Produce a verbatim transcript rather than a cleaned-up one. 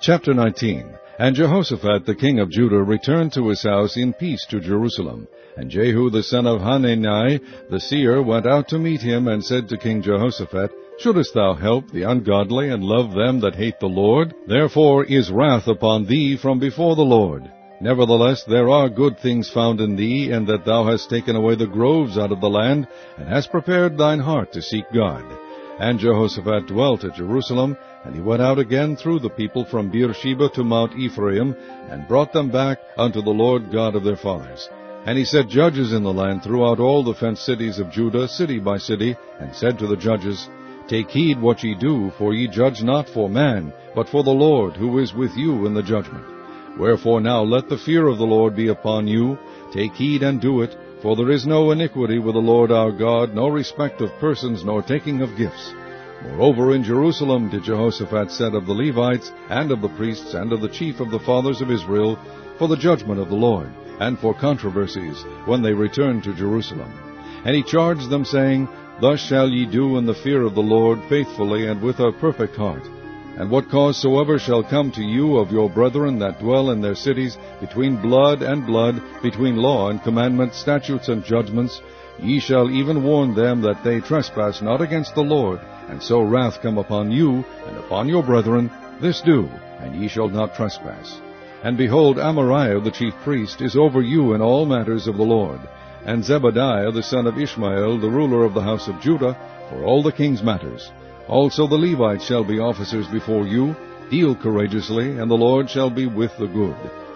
Chapter nineteen. And Jehoshaphat the king of Judah returned to his house in peace to Jerusalem. And Jehu the son of Hanani the seer went out to meet him, and said to King Jehoshaphat, Shouldest thou help the ungodly, and love them that hate the Lord? Therefore is wrath upon thee from before the Lord. Nevertheless there are good things found in thee, in that thou hast taken away the groves out of the land, and hast prepared thine heart to seek God. And Jehoshaphat dwelt at Jerusalem, and he went out again through the people from Beersheba to Mount Ephraim, and brought them back unto the Lord God of their fathers. And he set judges in the land throughout all the fenced cities of Judah, city by city, and said to the judges, Take heed what ye do, for ye judge not for man, but for the Lord, who is with you in the judgment. Wherefore now let the fear of the Lord be upon you. Take heed and do it, for there is no iniquity with the Lord our God, no respect of persons, nor taking of gifts. Moreover, in Jerusalem did Jehoshaphat set of the Levites, and of the priests, and of the chief of the fathers of Israel, for the judgment of the Lord, and for controversies, when they returned to Jerusalem. And he charged them, saying, Thus shall ye do in the fear of the Lord, faithfully, and with a perfect heart. And what cause soever shall come to you of your brethren that dwell in their cities, between blood and blood, between law and commandment, statutes and judgments, ye shall even warn them that they trespass not against the Lord, and so wrath come upon you, and upon your brethren. This do, and ye shall not trespass. And behold, Amariah the chief priest is over you in all matters of the Lord, and Zebadiah the son of Ishmael, the ruler of the house of Judah, for all the king's matters. Also the Levites shall be officers before you. Deal courageously, and the Lord shall be with the good.